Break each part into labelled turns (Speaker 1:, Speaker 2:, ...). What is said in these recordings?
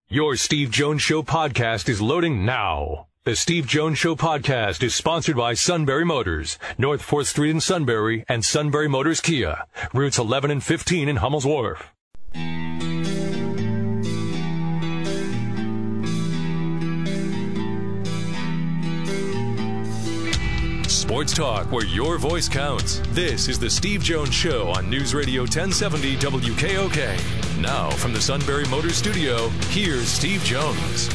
Speaker 1: Your Steve Jones Show podcast is loading now. The Steve Jones Show podcast is sponsored by Sunbury Motors, North 4th Street in Sunbury, and Sunbury Motors Kia, routes 11 and 15 in Hummels Wharf. Sports talk where your voice counts. This is the Steve Jones Show on News Radio 1070 WKOK. Now from the Sunbury Motors Studio, here's Steve Jones.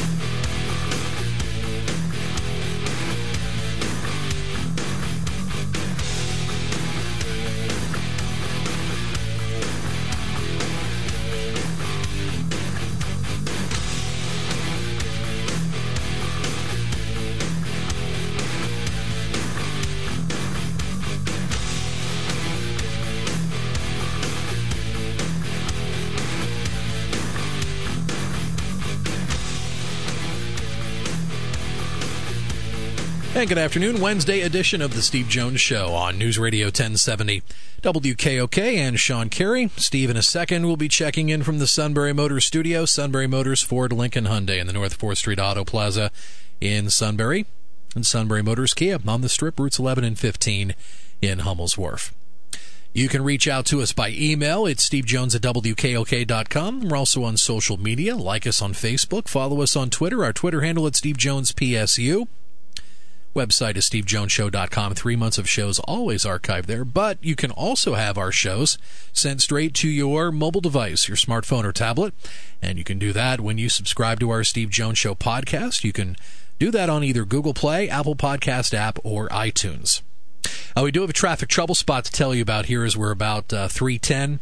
Speaker 2: And good afternoon, Wednesday edition of the Steve Jones Show on News Radio 1070 WKOK and Sean Carey. Steve, in a second, will be checking in from the Sunbury Motors Studio. Sunbury Motors, Ford, Lincoln, Hyundai in the North 4th Street Auto Plaza in Sunbury. And Sunbury Motors Kia on the Strip, routes 11 and 15 in Hummels Wharf. You can reach out to us by email. It's stevejones@wkok.com. We're also on social media. Like us on Facebook. Follow us on Twitter. Our Twitter handle at SteveJonesPSU. Website is stevejonesshow.com. 3 months of shows always archived there, but you can also have our shows sent straight to your mobile device, your smartphone or tablet, and you can do that when you subscribe to our Steve Jones Show podcast. You can do that on either Google Play, Apple Podcast app, or iTunes. We do have a traffic trouble spot to tell you about here as we're about 3:10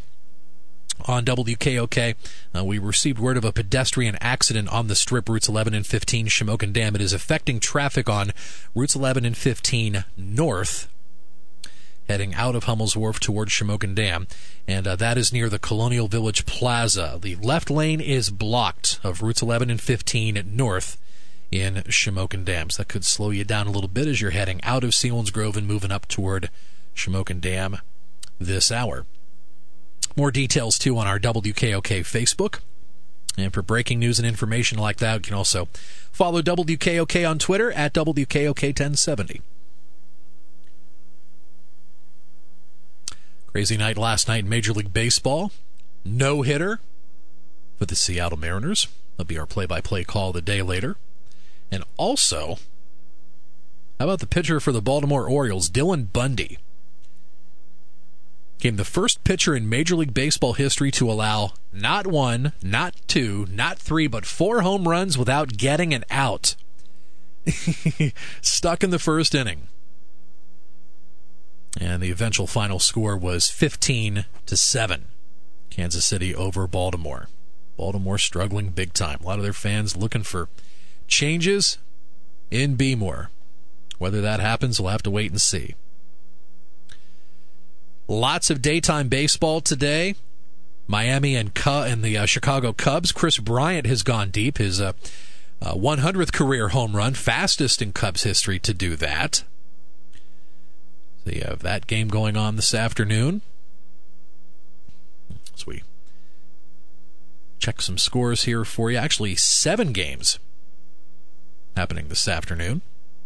Speaker 2: on WKOK. We received word of a pedestrian accident on the Strip, routes 11 and 15, Shamokin Dam. It is affecting traffic on routes 11 and 15 north, heading out of Hummels Wharf towards Shamokin Dam, and that is near the Colonial Village Plaza. The left lane is blocked of routes 11 and 15 north in Shamokin Dam. So that could slow you down a little bit as you're heading out of Selinsgrove and moving up toward Shamokin Dam this hour. More details, too, on our WKOK Facebook. And for breaking news and information like that, you can also follow WKOK on Twitter at WKOK1070. Crazy night last night in Major League Baseball. No-hitter for the Seattle Mariners. That'll be our play-by-play call the day later. And also, how about the pitcher for the Baltimore Orioles, Dylan Bundy? Became the first pitcher in Major League Baseball history to allow not one, not two, not three, but 4 home runs without getting an out. Stuck in the first inning. And the eventual final score was 15-7. Kansas City over Baltimore. Baltimore struggling big time. A lot of their fans looking for changes in B-more. Whether that happens, we'll have to wait and see. Lots of daytime baseball today. Miami and the Chicago Cubs. Chris Bryant has gone deep. His 100th career home run, fastest in Cubs history to do that. So you have that game going on this afternoon. As we check some scores here for you. Actually, 7 games happening this afternoon.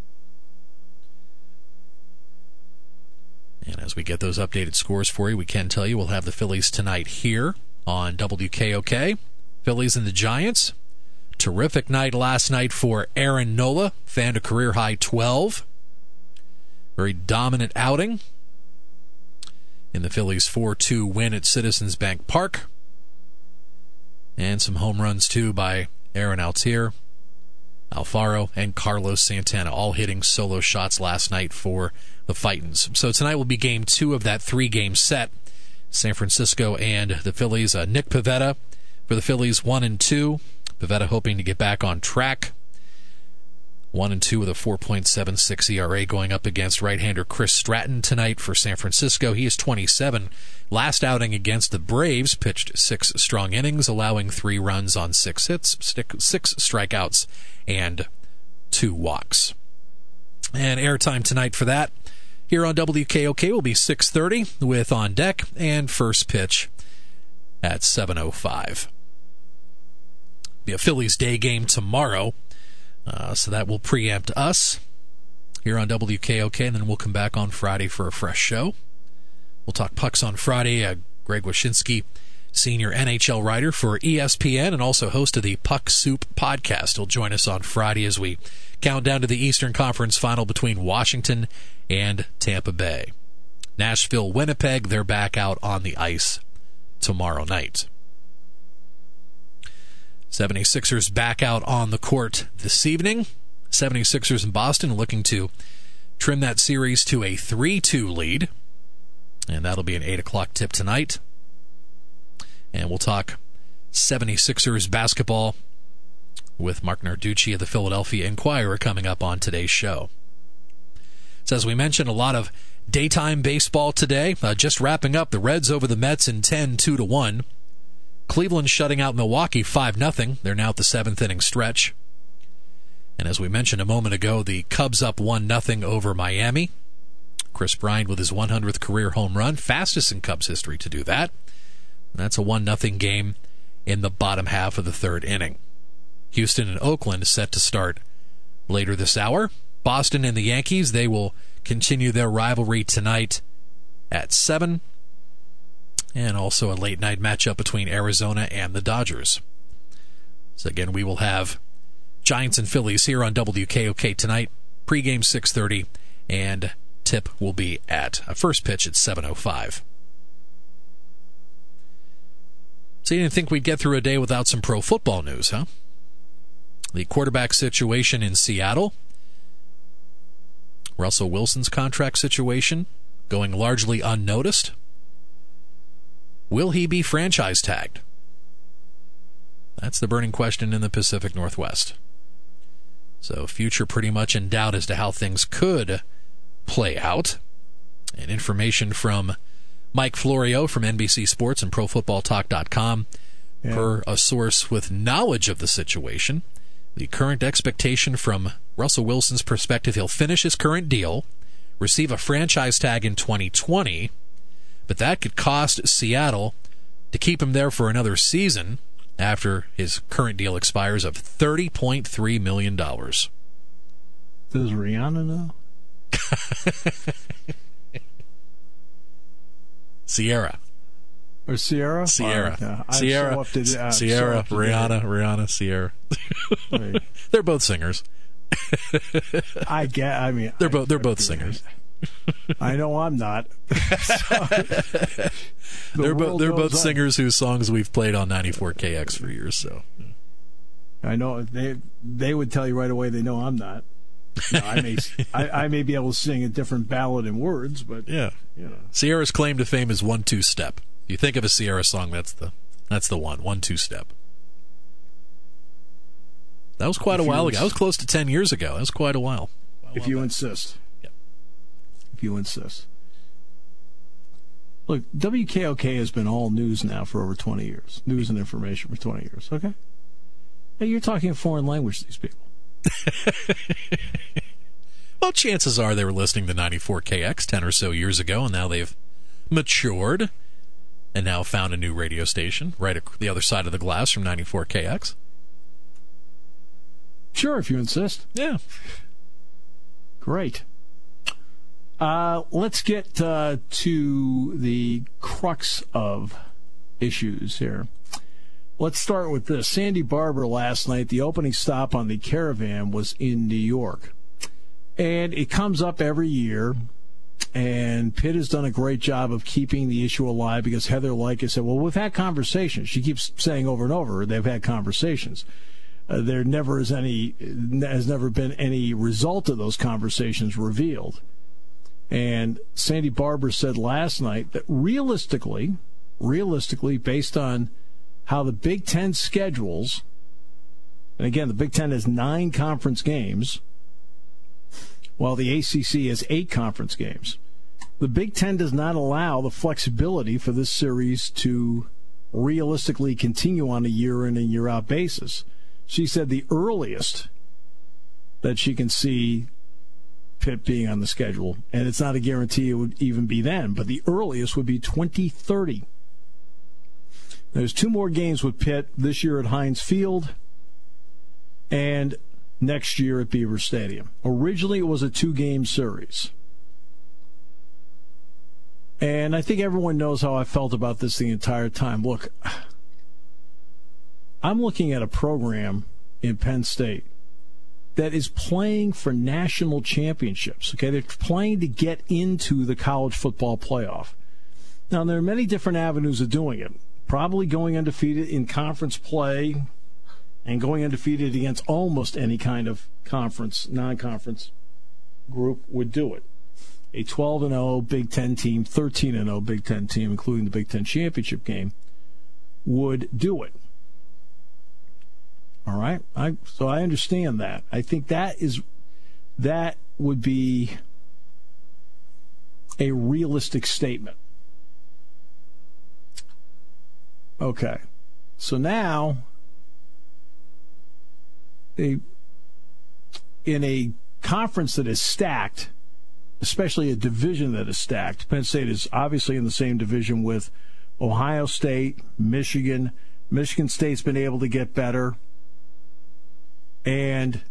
Speaker 2: And as we get those updated scores for you, we can tell you we'll have the Phillies tonight here on WKOK. Phillies and the Giants. Terrific night last night for Aaron Nola. Fanned a career-high 12. Very dominant outing in the Phillies' 4-2 win at Citizens Bank Park. And some home runs, too, by Aaron Altier, Alfaro, and Carlos Santana, all hitting solo shots last night for the Fightins. So tonight will be Game 2 of that 3-game set. San Francisco and the Phillies. Nick Pivetta for the Phillies, 1-2. Pivetta hoping to get back on track. 1-2 with a 4.76 ERA going up against right-hander Chris Stratton tonight for San Francisco. He is 27. Last outing against the Braves, pitched 6 strong innings, allowing 3 runs on 6 hits, 6 strikeouts, and 2 walks. And airtime tonight for that here on WKOK will be 6:30 with On Deck and first pitch at 7:05. Be a Phillies day game tomorrow, so that will preempt us here on WKOK, and then we'll come back on Friday for a fresh show. We'll talk pucks on Friday. Greg Wyshynski, senior NHL writer for ESPN and also host of the Puck Soup podcast, will join us on Friday as we count down to the Eastern Conference final between Washington and Tampa Bay. Nashville, Winnipeg, they're back out on the ice tomorrow night. 76ers back out on the court this evening. 76ers in Boston looking to trim that series to a 3-2 lead. And that'll be an 8 o'clock tip tonight. And we'll talk 76ers basketball with Mark Narducci of the Philadelphia Inquirer coming up on today's show. So as we mentioned, a lot of daytime baseball today. Just wrapping up, the Reds over the Mets in 10, 2-1. Cleveland shutting out Milwaukee 5-0. They're now at the 7th inning stretch. And as we mentioned a moment ago, the Cubs up 1-0 over Miami. Chris Bryant with his 100th career home run, fastest in Cubs history to do that. And that's a 1-0 game in the bottom half of the 3rd inning. Houston and Oakland is set to start later this hour. Boston and the Yankees, they will continue their rivalry tonight at 7. And also a late-night matchup between Arizona and the Dodgers. So again, we will have Giants and Phillies here on WKOK tonight. Pre-game 6:30, and tip will be at a first pitch at 7:05. So you didn't think we'd get through a day without some pro football news, huh? The quarterback situation in Seattle. Russell Wilson's contract situation going largely unnoticed. Will he be franchise tagged? That's the burning question in the Pacific Northwest. So future pretty much in doubt as to how things could play out. And information from Mike Florio from NBC Sports and ProFootballTalk.com.
Speaker 3: Yeah.
Speaker 2: Per a source with knowledge of the situation, the current expectation from Russell Wilson's perspective, he'll finish his current deal, receive a franchise tag in 2020, but that could cost Seattle, to keep him there for another season after his current deal expires, of $30.3 million.
Speaker 3: Does Rihanna know?
Speaker 2: Sierra.
Speaker 3: Or Sierra?
Speaker 2: Sierra.
Speaker 3: Sierra,
Speaker 2: Rihanna, Sierra.
Speaker 3: Right.
Speaker 2: They're both singers.
Speaker 3: They're
Speaker 2: both singers.
Speaker 3: I know I'm not.
Speaker 2: They're both singers whose songs we've played on 94KX for years. So
Speaker 3: I know they would tell you right away they know I'm not. No, I may be able to sing a different ballad in words, but
Speaker 2: yeah, Sierra's claim to fame is 1-2 step. You think of a Sierra song, that's the one 1-2 step. That was quite a while ago. That was close to 10 years ago. That was quite a while.
Speaker 3: If you insist.
Speaker 2: Yep.
Speaker 3: If you insist. Look, WKOK has been all news now for over 20 years. News and information for 20 years. Okay? Hey, you're talking a foreign language to these people.
Speaker 2: Well, chances are they were listening to 94KX 10 or so years ago, and now they've matured and now found a new radio station right the other side of the glass from 94KX.
Speaker 3: Sure, if you insist.
Speaker 2: Yeah.
Speaker 3: Great. Let's get to the crux of issues here. Let's start with this. Sandy Barber last night, the opening stop on the Caravan was in New York. And it comes up every year, and Pitt has done a great job of keeping the issue alive because Heather Lyka said, well, we've had conversations. She keeps saying over and over, they've had conversations. There has never been any result of those conversations revealed. And Sandy Barber said last night that realistically, based on how the Big Ten schedules, and again, the Big Ten has 9 conference games, while the ACC has 8 conference games. The Big Ten does not allow the flexibility for this series to realistically continue on a year-in and year-out basis. She said the earliest that she can see Pitt being on the schedule, and it's not a guarantee it would even be then, but the earliest would be 2030. There's 2 more games with Pitt this year at Heinz Field and next year at Beaver Stadium. Originally, it was a 2-game series. And I think everyone knows how I felt about this the entire time. Look, I'm looking at a program in Penn State that is playing for national championships. Okay, they're playing to get into the college football playoff. Now, there are many different avenues of doing it. Probably going undefeated in conference play and going undefeated against almost any kind of conference, non-conference group would do it. A 12-0 Big Ten team, 13-0 Big Ten team, including the Big Ten championship game, would do it. All right? So I understand that. I think that would be a realistic statement. Okay. So now, in a conference that is stacked, especially a division that is stacked, Penn State is obviously in the same division with Ohio State, Michigan. Michigan State's been able to get better. And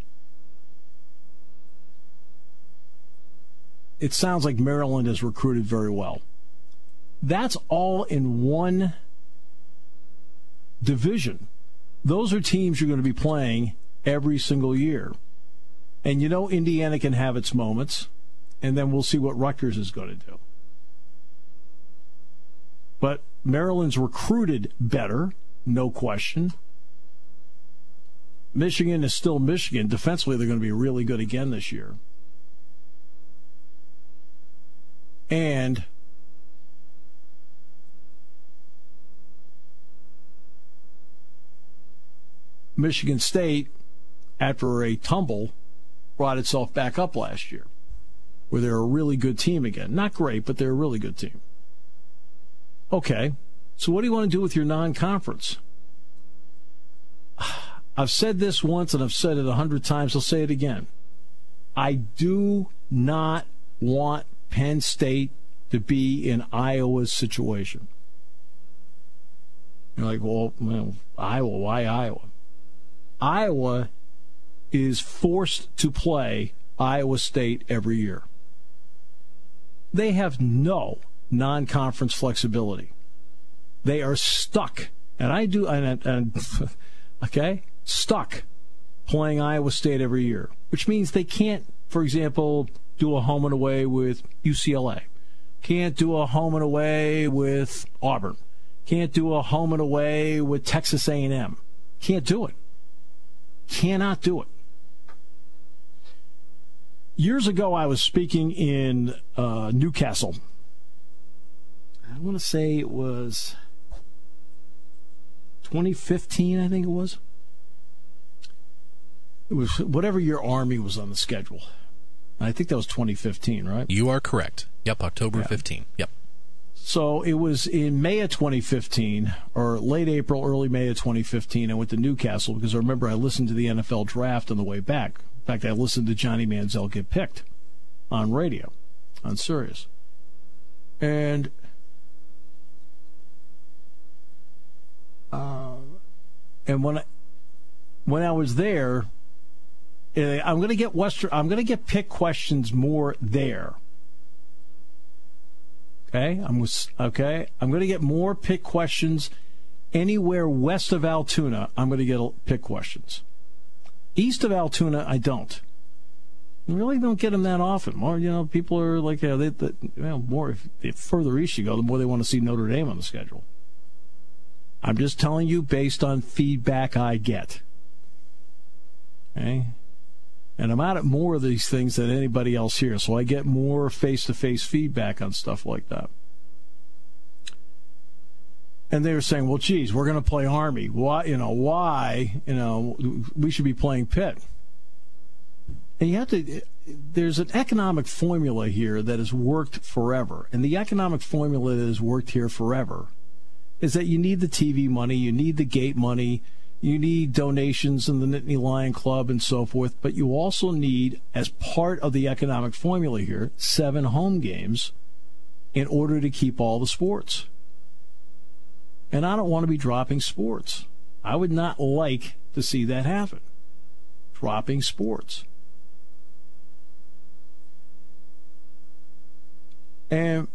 Speaker 3: it sounds like Maryland has recruited very well. That's all in one division. Those are teams you're going to be playing every single year. And you know Indiana can have its moments, and then we'll see what Rutgers is going to do. But Maryland's recruited better, no question. Michigan is still Michigan. Defensively, they're going to be really good again this year. And Michigan State, after a tumble, brought itself back up last year, where they're a really good team again. Not great, but they're a really good team. Okay, so what do you want to do with your non-conference? I've said this once, and I've said it 100 times. I'll say it again. I do not want Penn State to be in Iowa's situation. You're like, well, Iowa, why Iowa? Iowa is forced to play Iowa State every year. They have no non-conference flexibility. They are stuck, stuck playing Iowa State every year, which means they can't, for example, do a home and away with UCLA, can't do a home and away with Auburn, can't do a home and away with Texas A&M. Can't do it. Cannot do it. Years ago, I was speaking in Newcastle. I want to say it was 2015, I think it was. It was whatever year Army was on the schedule. I think that was 2015, right?
Speaker 2: You are correct. Yep, October 15. Yep.
Speaker 3: So it was in May of 2015, or late April, early May of 2015. I went to Newcastle because I remember I listened to the NFL draft on the way back. In fact, I listened to Johnny Manziel get picked on radio, on Sirius. And when I was there, I'm going to get pick questions more there. Okay, I'm going to get more pick questions anywhere west of Altoona. I'm going to get pick questions. East of Altoona, I don't. I really don't get them that often. More, people are like, more the further east you go, the more they want to see Notre Dame on the schedule. I'm just telling you based on feedback I get. Okay. And I'm out at more of these things than anybody else here, so I get more face-to-face feedback on stuff like that. And they were saying, well, geez, we're going to play Army. Why, we should be playing Pitt. And there's an economic formula here that has worked forever. And the economic formula that has worked here forever is that you need the TV money, you need the gate money, you need donations in the Nittany Lion Club and so forth, but you also need, as part of the economic formula here, 7 home games in order to keep all the sports. And I don't want to be dropping sports. I would not like to see that happen. dropping sports. And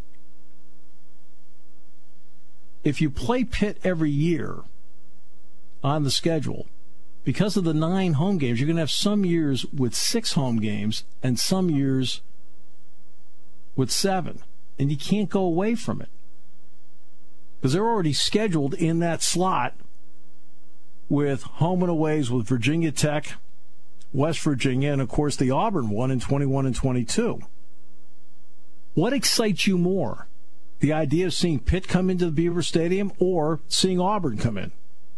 Speaker 3: if you play Pitt every year on the schedule, because of the 9 home games, you're going to have some years with 6 home games and some years with 7. And you can't go away from it, because they're already scheduled in that slot with home and aways with Virginia Tech, West Virginia, and, of course, the Auburn one in 21 and 22. What excites you more, the idea of seeing Pitt come into the Beaver Stadium or seeing Auburn come in?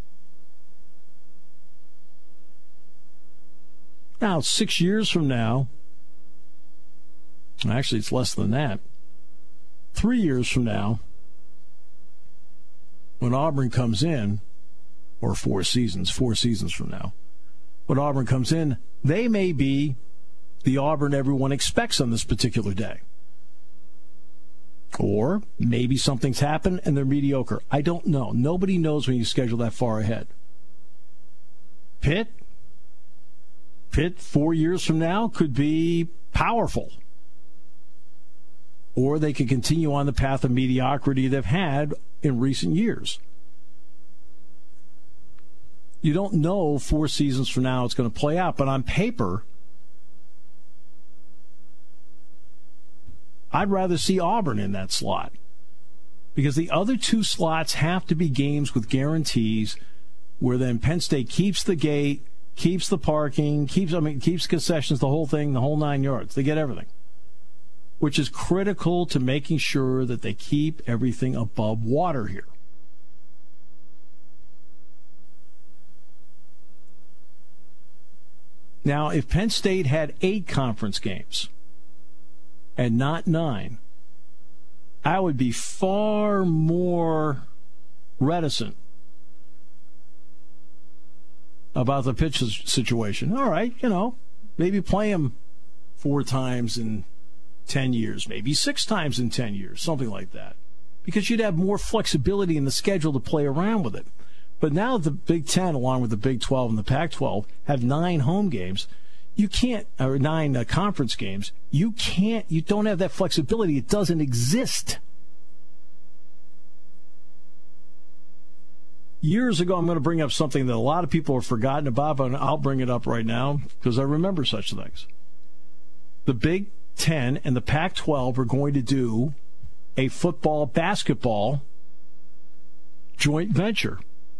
Speaker 3: Now, 6 years from now, actually it's less than that, 3 years from now, when Auburn comes in, or 4 seasons from now, when Auburn comes in, they may be the Auburn everyone expects on this particular day. Or maybe something's happened and they're mediocre. I don't know. Nobody knows when you schedule that far ahead. Pitt 4 years from now could be powerful. Or they could continue on the path of mediocrity they've had in recent years. You don't know 4 seasons from now it's going to play out, but on paper, I'd rather see Auburn in that slot, because the other 2 slots have to be games with guarantees where then Penn State keeps the gate, keeps the parking, keeps concessions, the whole thing, the whole 9 yards. They get everything, which is critical to making sure that they keep everything above water here. Now, if Penn State had 8 conference games and not 9, I would be far more reticent about the pitch situation. All right, maybe play them 4 times in 10 years, maybe 6 times in 10 years, something like that, because you'd have more flexibility in the schedule to play around with it. But now the Big Ten, along with the Big 12 and the Pac-12, have 9 home games. You can't, or 9 conference games. You don't have that flexibility. It doesn't exist. Years ago, I'm going to bring up something that a lot of people have forgotten about, but I'll bring it up right now because I remember such things. The Big Ten and the Pac-12 are going to do a football-basketball joint venture,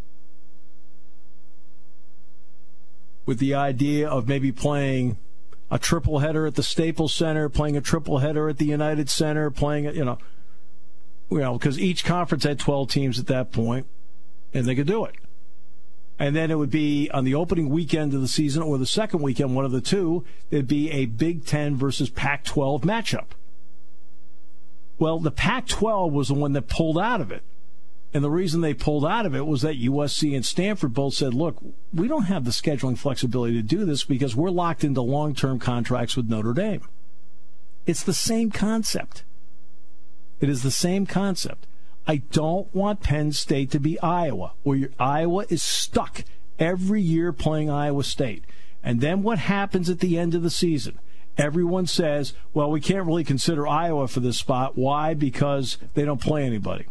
Speaker 3: with the idea of maybe playing a triple header at the Staples Center, playing a triple header at the United Center, because each conference had 12 teams at that point, and they could do it. And then it would be on the opening weekend of the season or the second weekend, one of the two, it'd be a Big Ten versus Pac-12 matchup. Well, the Pac-12 was the one that pulled out of it. And the reason they pulled out of it was that USC and Stanford both said, look, we don't have the scheduling flexibility to do this because we're locked into long-term contracts with Notre Dame. It's the same concept. It is the same concept. I don't want Penn State to be Iowa, where Iowa is stuck every year playing Iowa State. And then what happens at the end of the season? Everyone says, well, we can't really consider Iowa for this spot. Why? Because they don't play anybody.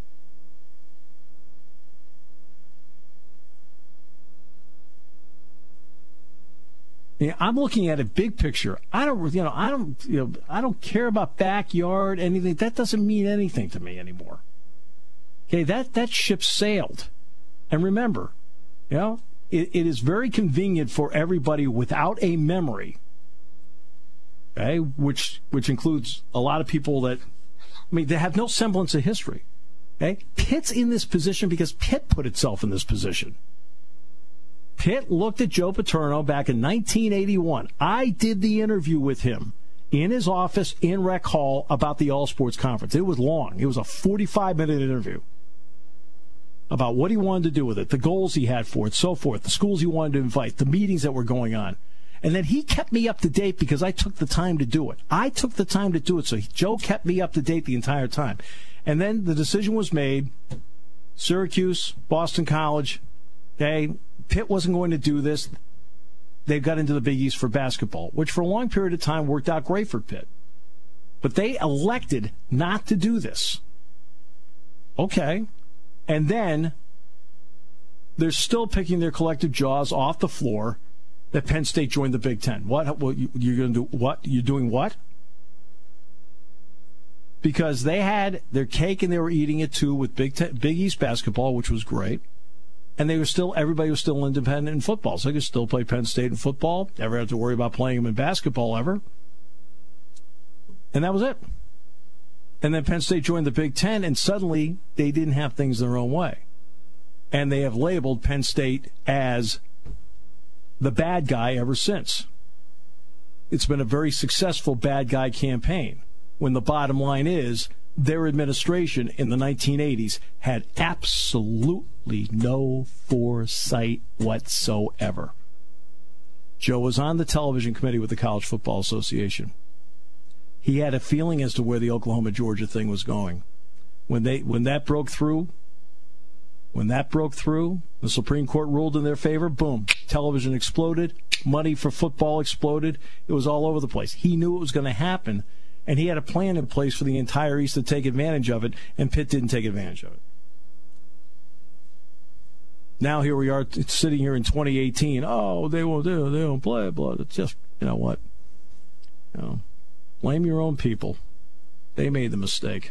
Speaker 3: I'm looking at a big picture. I don't care about backyard, anything. That doesn't mean anything to me anymore. Okay, that ship sailed. And remember, it is very convenient for everybody without a memory. Okay, which includes a lot of people that, they have no semblance of history. Okay, Pitt's in this position because Pitt put itself in this position. Pitt looked at Joe Paterno back in 1981. I did the interview with him in his office in Rec Hall about the All Sports Conference. It was long. It was a 45-minute interview about what he wanted to do with it, the goals he had for it, so forth, the schools he wanted to invite, the meetings that were going on. And then he kept me up to date because I took the time to do it. So Joe kept me up to date the entire time. And then the decision was made, Syracuse, Boston College, okay, Pitt wasn't going to do this. they got into the Big East for basketball, which for a long period of time worked out great for Pitt. But they elected not to do this. Okay. And then they're still picking their collective jaws off the floor that Penn State joined the Big Ten. What? You're going to do what? You're doing what? Because they had their cake and they were eating it too with Big East basketball, which was great. And everybody was still independent in football. So they could still play Penn State in football. Never have to worry about playing them in basketball ever. And that was it. And then Penn State joined the Big Ten, and suddenly they didn't have things their own way. And they have labeled Penn State as the bad guy ever since. It's been a very successful bad guy campaign, when the bottom line is their administration in the 1980s had absolutely no foresight whatsoever. Joe was on the television committee with the College Football Association. He had a feeling as to where the Oklahoma-Georgia thing was going. When that broke through, the Supreme Court ruled in their favor, boom, television exploded, money for football exploded. It was all over the place. He knew it was going to happen, and he had a plan in place for the entire East to take advantage of it, and Pitt didn't take advantage of it. Now here we are sitting here in 2018. Oh, they won't play. Blah. It's just, you know what? Blame your own people. They made the mistake.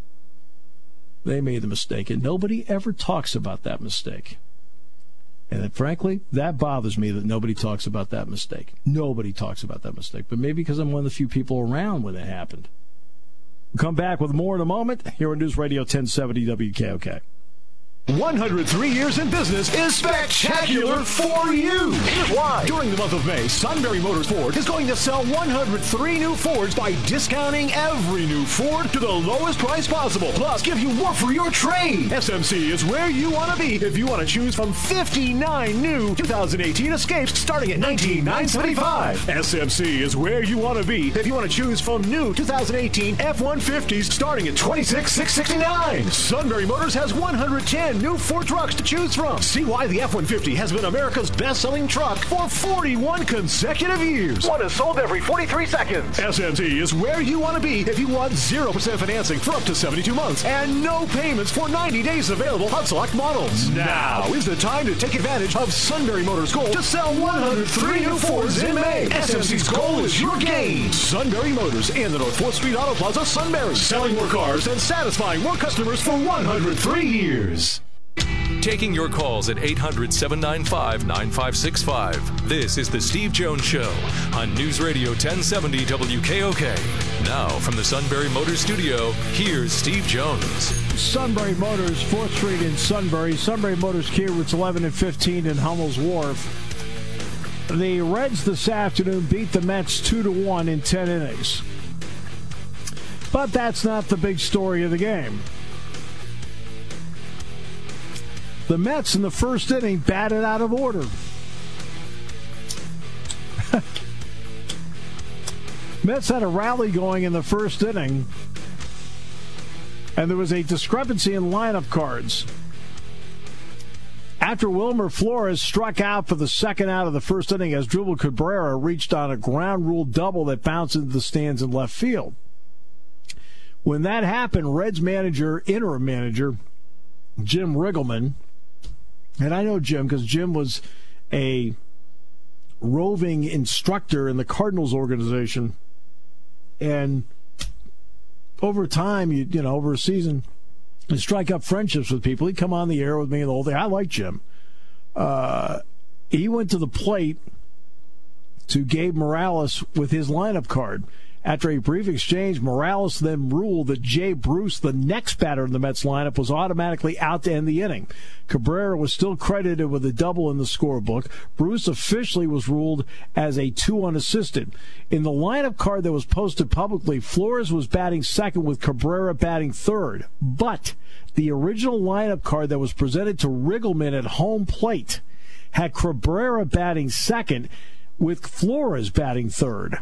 Speaker 3: And nobody ever talks about that mistake. And frankly, that bothers me that nobody talks about that mistake. Nobody talks about that mistake. But maybe because I'm one of the few people around when it happened. We'll come back with more in a moment here on News Radio 1070 WKOK.
Speaker 4: 103 years in business is spectacular for you. Here's why. During the month of May, Sunbury Motors Ford is going to sell 103 new Fords by discounting every new Ford to the lowest price possible. Plus, give you more for your trade. SMC is where you want to be if you want to choose from 59 new 2018 Escapes starting at $19,975. SMC is where you want to be if you want to choose from new 2018 F-150s starting at $26,669. Sunbury Motors has 110 new Ford trucks to choose from. See why the F-150 has been America's best-selling truck for 41 consecutive years. One is sold every 43 seconds. SMC is where you want to be if you want 0% financing for up to 72 months and no payments for 90 days available on select models. Now is the time to take advantage of Sunbury Motors' goal to sell 103 new Fords in May. SMC's goal is your gain. Sunbury Motors and the North 4th Street Auto Plaza, Sunbury. Selling more cars and satisfying more customers for 103 years.
Speaker 1: Taking your calls at 800-795-9565. This is the Steve Jones Show on News Radio 1070 WKOK. Now from the Sunbury Motors Studio, here's Steve Jones.
Speaker 3: Sunbury Motors, 4th Street in Sunbury. Sunbury Motors Kia, routes 11 and 15 in Hummel's Wharf. The Reds this afternoon beat the Mets 2-1 in 10 innings. But that's not the big story of the game. The Mets in the first inning batted out of order. Mets had a rally going in the first inning, and there was a discrepancy in lineup cards. After Wilmer Flores struck out for the second out of the first inning as Dribble Cabrera reached on a ground rule double that bounced into the stands in left field. When that happened, Reds interim manager, Jim Riggleman, and I know Jim because Jim was a roving instructor in the Cardinals organization. And over time, over a season, you strike up friendships with people. He'd come on the air with me and the whole thing. I like Jim. He went to the plate to Gabe Morales with his lineup card. After a brief exchange, Morales then ruled that Jay Bruce, the next batter in the Mets lineup, was automatically out to end the inning. Cabrera was still credited with a double in the scorebook. Bruce officially was ruled as a 2 unassisted. In the lineup card that was posted publicly, Flores was batting second with Cabrera batting third. But the original lineup card that was presented to Riggleman at home plate had Cabrera batting second with Flores batting third.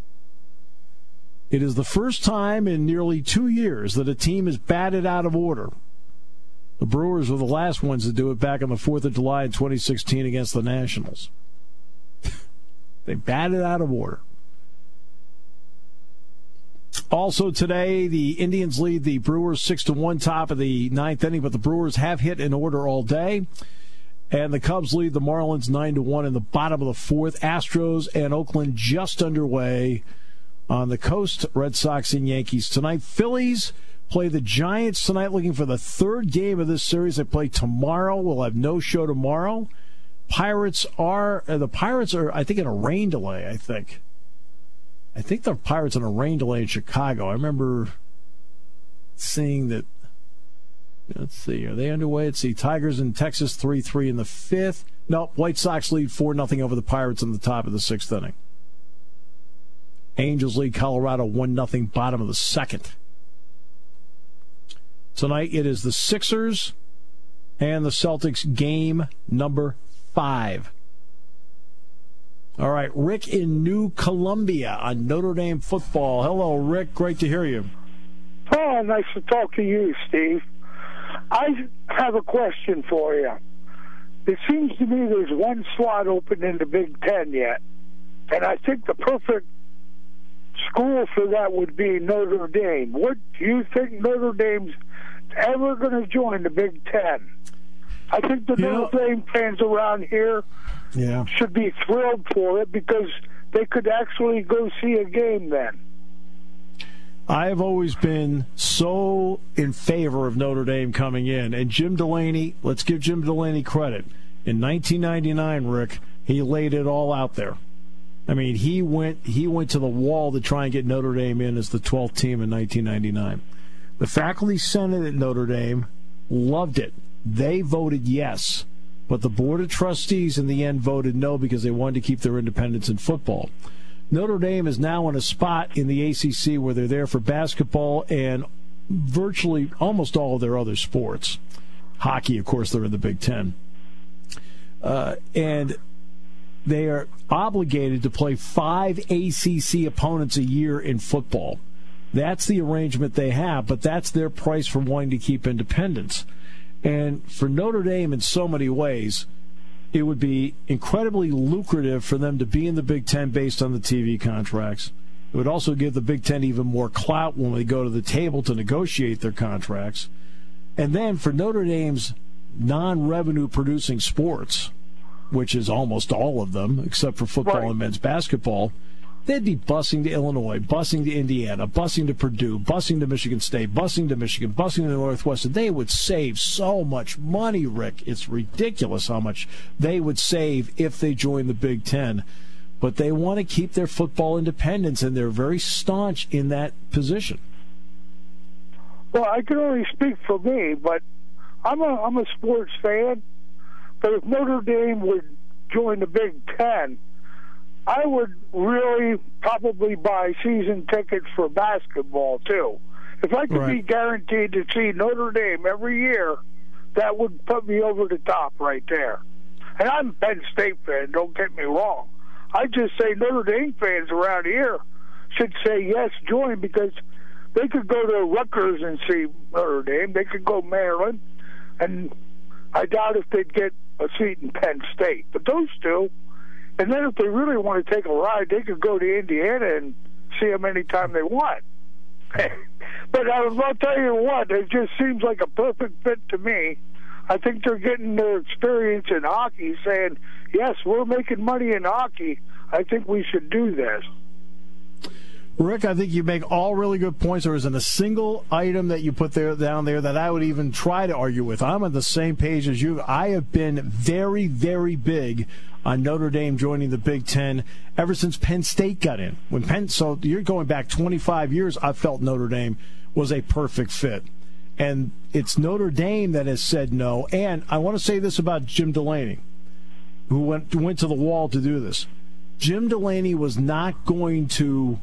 Speaker 3: It is the first time in nearly 2 years that a team is batted out of order. The Brewers were the last ones to do it back on the 4th of July in 2016 against the Nationals. They batted out of order. Also today, the Indians lead the Brewers 6-1 top of the ninth inning, but the Brewers have hit in order all day. And the Cubs lead the Marlins 9-1 in the bottom of the fourth. Astros and Oakland just underway on the coast. Red Sox and Yankees tonight. Phillies play the Giants tonight, looking for the third game of this series. They play tomorrow. We'll have no show tomorrow. The Pirates are, I think, in a rain delay, I think the Pirates in a rain delay in Chicago. I remember seeing that. Let's see. Are they underway? Let's see. Tigers in Texas 3-3 in the fifth. Nope. White Sox lead 4-0 over the Pirates in the top of the sixth inning. Angels lead Colorado 1-0 bottom of the second. Tonight it is the Sixers and the Celtics game number 5. All right, Rick in New Columbia on Notre Dame football. Hello, Rick. Great to hear you.
Speaker 5: Oh, nice to talk to you, Steve. I have a question for you. It seems to me there's one slot open in the Big Ten yet, and I think the perfect school for that would be Notre Dame. What do you think Notre Dame's ever going to join the Big Ten? I think the Notre Dame fans around here should be thrilled for it because they could actually go see a game then.
Speaker 3: I have always been so in favor of Notre Dame coming in. And Jim Delaney, let's give Jim Delaney credit. In 1999, Rick, he laid it all out there. I mean, he went to the wall to try and get Notre Dame in as the 12th team in 1999. The faculty senate at Notre Dame loved it. They voted yes. But the Board of Trustees in the end voted no because they wanted to keep their independence in football. Notre Dame is now in a spot in the ACC where they're there for basketball and virtually almost all of their other sports. Hockey, of course, they're in the Big Ten. And they are obligated to play 5 ACC opponents a year in football. That's the arrangement they have, but that's their price for wanting to keep independence. And for Notre Dame, in so many ways, it would be incredibly lucrative for them to be in the Big Ten based on the TV contracts. It would also give the Big Ten even more clout when they go to the table to negotiate their contracts. And then for Notre Dame's non-revenue producing sports, which is almost all of them, except for football and men's basketball, they'd be busing to Illinois, busing to Indiana, busing to Purdue, busing to Michigan State, busing to Michigan, busing to Northwestern. They would save so much money, Rick. It's ridiculous how much they would save if they joined the Big Ten. But they want to keep their football independence, and they're very staunch in that position.
Speaker 5: Well, I can only speak for me, but I'm a sports fan. But if Notre Dame would join the Big Ten, I would really probably buy season tickets for basketball, too. If I could be guaranteed to see Notre Dame every year, that would put me over the top right there. And I'm a Penn State fan, don't get me wrong. I just say Notre Dame fans around here should say yes, join, because they could go to Rutgers and see Notre Dame. They could go Maryland, and I doubt if they'd get a seat in Penn State. But those two, and then if they really want to take a ride, they could go to Indiana and see them anytime they want. But I'll tell you what, it just seems like a perfect fit to me. I think they're getting their experience in hockey, saying, yes, we're making money in hockey. I think we should do this.
Speaker 3: Rick, I think you make all really good points. There isn't a single item that you put down there that I would even try to argue with. I'm on the same page as you. I have been very, very big on Notre Dame joining the Big Ten ever since Penn State got in. So you're going back 25 years, I felt Notre Dame was a perfect fit. And it's Notre Dame that has said no. And I want to say this about Jim Delaney, who went to the wall to do this. Jim Delaney was not going to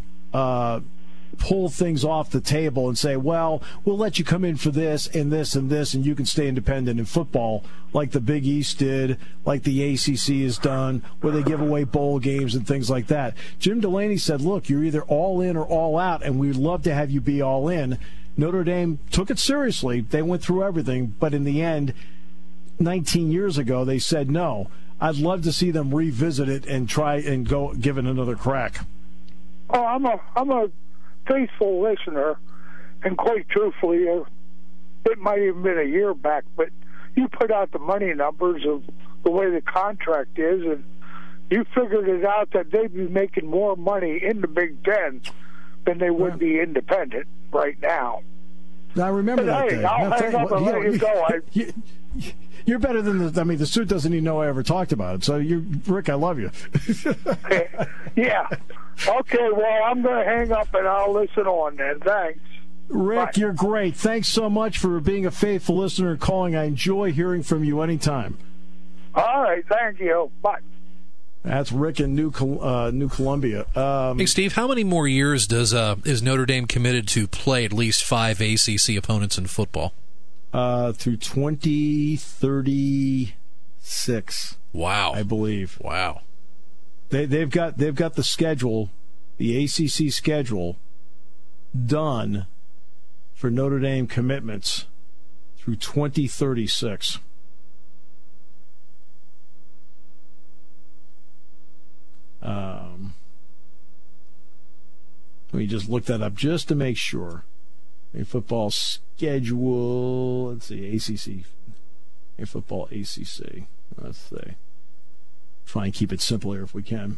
Speaker 3: pull things off the table and say, well, we'll let you come in for this and this and this, and you can stay independent in football, like the Big East did, like the ACC has done, where they give away bowl games and things like that. Jim Delaney said, look, you're either all in or all out, and we'd love to have you be all in. Notre Dame took it seriously. They went through everything, but in the end, 19 years ago, they said no. I'd love to see them revisit it and try and go give it another crack.
Speaker 5: Oh, I'm a faithful listener, and quite truthfully, it might have been a year back, but you put out the money numbers of the way the contract is, and you figured it out that they'd be making more money in the Big Ten than they would be independent right now.
Speaker 3: Now, I remember that day.
Speaker 5: I'll hang up and let you go.
Speaker 3: You're better than the suit doesn't even know I ever talked about it. So, Rick, I love you.
Speaker 5: Yeah. Okay, well, I'm going to hang up and I'll listen on then. Thanks.
Speaker 3: Rick,
Speaker 5: Bye.
Speaker 3: You're great. Thanks so much for being a faithful listener and calling. I enjoy hearing from you anytime.
Speaker 5: All right, thank you. Bye.
Speaker 3: That's Rick in New Columbia.
Speaker 2: Hey, Steve, how many more years is Notre Dame committed to play at least 5 ACC opponents in football?
Speaker 3: Through 2036.
Speaker 2: Wow,
Speaker 3: I believe.
Speaker 2: Wow.
Speaker 3: They've got the schedule, the ACC schedule, done for Notre Dame commitments through 2036. Let me just look that up just to make sure. A football schedule. Let's see, ACC. A football ACC. Let's see. Try and keep it simple here if we can.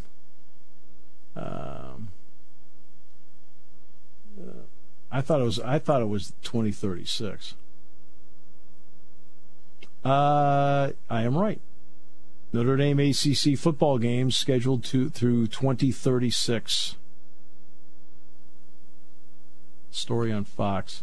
Speaker 3: I thought it was 2036. I am right. Notre Dame ACC football games scheduled through 2036. Story on Fox.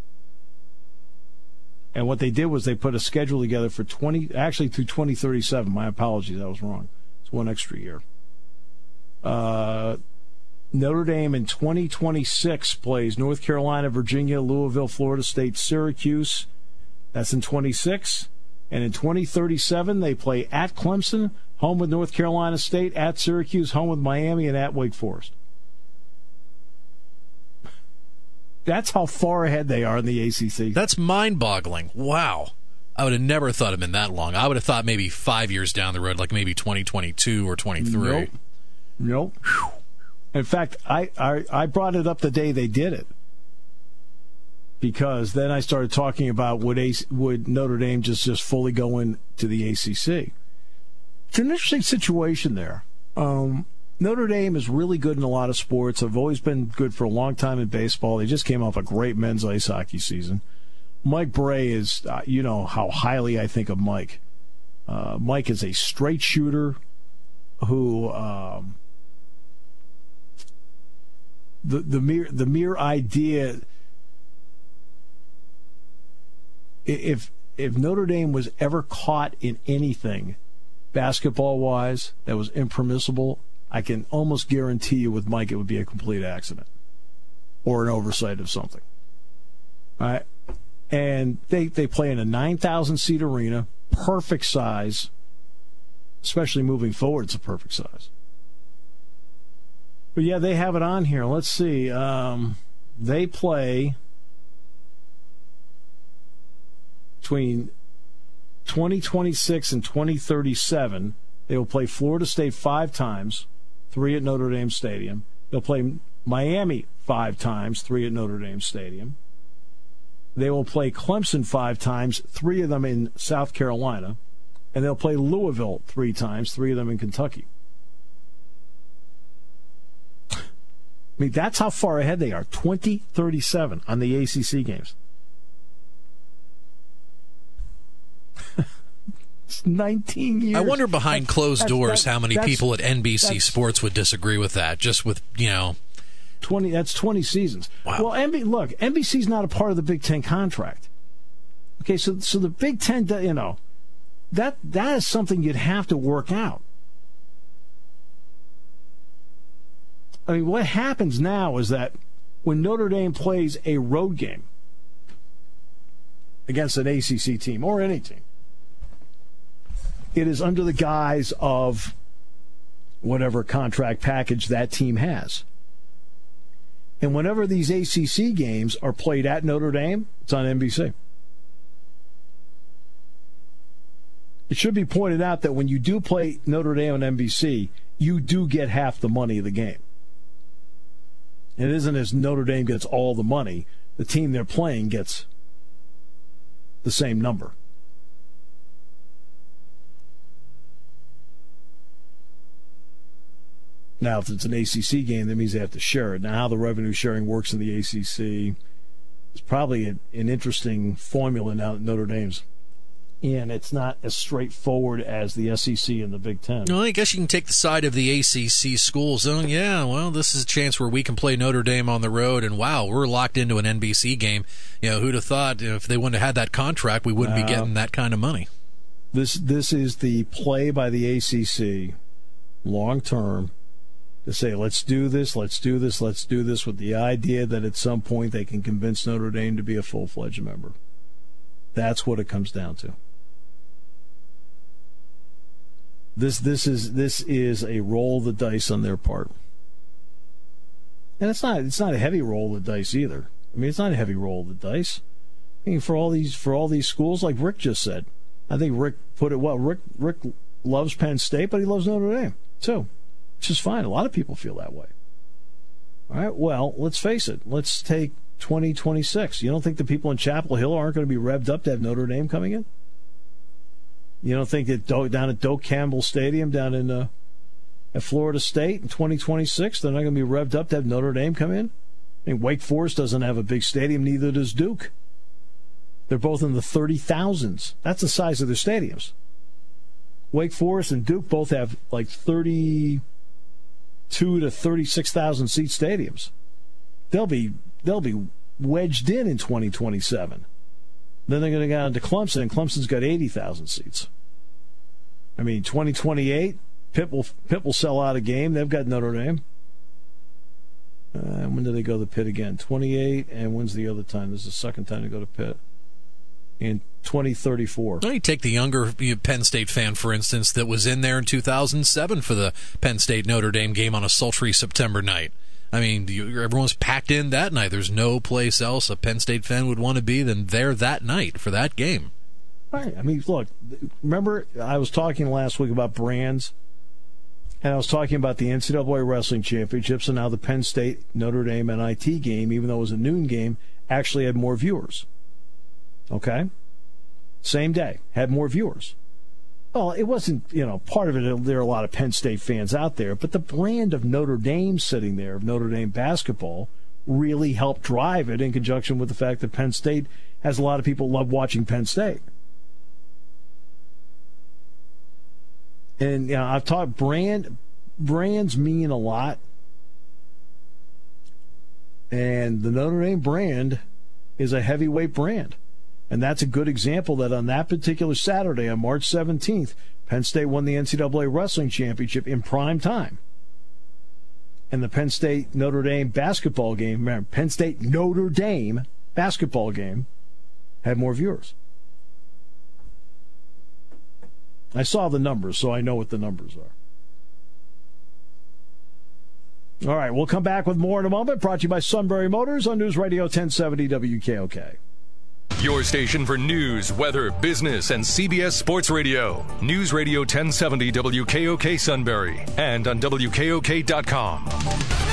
Speaker 3: And what they did was they put a schedule together for through 2037. My apologies, I was wrong. It's one extra year. Notre Dame in 2026 plays North Carolina, Virginia, Louisville, Florida State, Syracuse. That's in 26. And in 2037, they play at Clemson, home with North Carolina State, at Syracuse, home with Miami, and at Wake Forest. That's how far ahead they are in the ACC.
Speaker 2: That's mind-boggling. Wow. I would have never thought it'd been that long. I would have thought maybe 5 years down the road, like maybe 2022 or 23.
Speaker 3: Nope. In fact, I brought it up the day they did it, because then I started talking about would Notre Dame just fully go into the ACC. It's an interesting situation there. Notre Dame is really good in a lot of sports. They've always been good for a long time in baseball. They just came off a great men's ice hockey season. Mike Bray is, you know how highly I think of Mike. Mike is a straight shooter who, the mere idea, if Notre Dame was ever caught in anything basketball-wise that was impermissible, I can almost guarantee you with Mike it would be a complete accident or an oversight of something. All right? And they play in a 9,000-seat arena, perfect size, especially moving forward, it's a perfect size. But, yeah, they have it on here. Let's see. They play between 2026 and 2037. They will play Florida State 5 times, 3 at Notre Dame Stadium. They'll play Miami 5 times, 3 at Notre Dame Stadium. They will play Clemson 5 times, 3 of them in South Carolina. And they'll play Louisville 3 times, 3 of them in Kentucky. I mean, that's how far ahead they are. 2037 on the ACC games. It's 19 years.
Speaker 2: I wonder behind closed doors how many people at NBC Sports would disagree with that, just with,
Speaker 3: 20. That's 20 seasons.
Speaker 2: Wow.
Speaker 3: Well, NBC's not a part of the Big Ten contract. Okay, so the Big Ten, that is something you'd have to work out. I mean, what happens now is that when Notre Dame plays a road game against an ACC team or any team, it is under the guise of whatever contract package that team has. And whenever these ACC games are played at Notre Dame, it's on NBC. It should be pointed out that when you do play Notre Dame on NBC, you do get half the money of the game. It isn't as Notre Dame gets all the money. The team they're playing gets the same number. Now, if it's an ACC game, that means they have to share it. Now, how the revenue sharing works in the ACC is probably an interesting formula now that Notre Dame's. And it's not as straightforward as the SEC and the Big Ten.
Speaker 2: No, I guess you can take the side of the ACC schools. Oh, yeah, well, this is a chance where we can play Notre Dame on the road, and wow, we're locked into an NBC game. Who'd have thought if they wouldn't have had that contract, we wouldn't be getting that kind of money.
Speaker 3: This is the play by the ACC long term to say, let's do this with the idea that at some point they can convince Notre Dame to be a full-fledged member. That's what it comes down to. This is a roll of the dice on their part, and it's not a heavy roll of the dice either. I mean, it's not a heavy roll of the dice. I mean, for all these schools, like Rick just said, I think Rick put it well. Rick loves Penn State, but he loves Notre Dame too, which is fine. A lot of people feel that way. All right, well, let's face it. Let's take 2026. You don't think the people in Chapel Hill aren't going to be revved up to have Notre Dame coming in? You don't think that down at Doak Campbell Stadium down in at Florida State in 2026, they're not going to be revved up to have Notre Dame come in? I mean, Wake Forest doesn't have a big stadium, neither does Duke. They're both in the 30,000s. That's the size of their stadiums. Wake Forest and Duke both have like 32 to 36,000 seat stadiums. They'll be wedged in 2027. Then they're going to go down to Clemson, and Clemson's got 80,000 seats. I mean, 2028, Pitt will sell out a game. They've got Notre Dame. When do they go to Pitt again? 28, and when's the other time? This is the second time to go to Pitt. In 2034.
Speaker 2: Well, you take the younger Penn State fan, for instance, that was in there in 2007 for the Penn State-Notre Dame game on a sultry September night. I mean, everyone's packed in that night. There's no place else a Penn State fan would want to be than there that night for that game.
Speaker 3: Right. I mean, look, remember I was talking last week about brands, and I was talking about the NCAA Wrestling Championships, and now the Penn State-Notre Dame NIT game, even though it was a noon game, actually had more viewers. Okay? Same day, had more viewers. Well, it wasn't, part of it, there are a lot of Penn State fans out there, but the brand of Notre Dame sitting there, of Notre Dame basketball, really helped drive it in conjunction with the fact that Penn State has a lot of people love watching Penn State. And, I've talked brands mean a lot. And the Notre Dame brand is a heavyweight brand. And that's a good example that on that particular Saturday, on March 17th, Penn State won the NCAA Wrestling Championship in prime time. And the Penn State-Notre Dame basketball game, remember, Penn State-Notre Dame basketball game had more viewers. I saw the numbers, so I know what the numbers are. All right, we'll come back with more in a moment. Brought to you by Sunbury Motors on News Radio 1070 WKOK.
Speaker 1: Your station for news, weather, business, and CBS Sports Radio. News Radio 1070 WKOK Sunbury and on WKOK.com.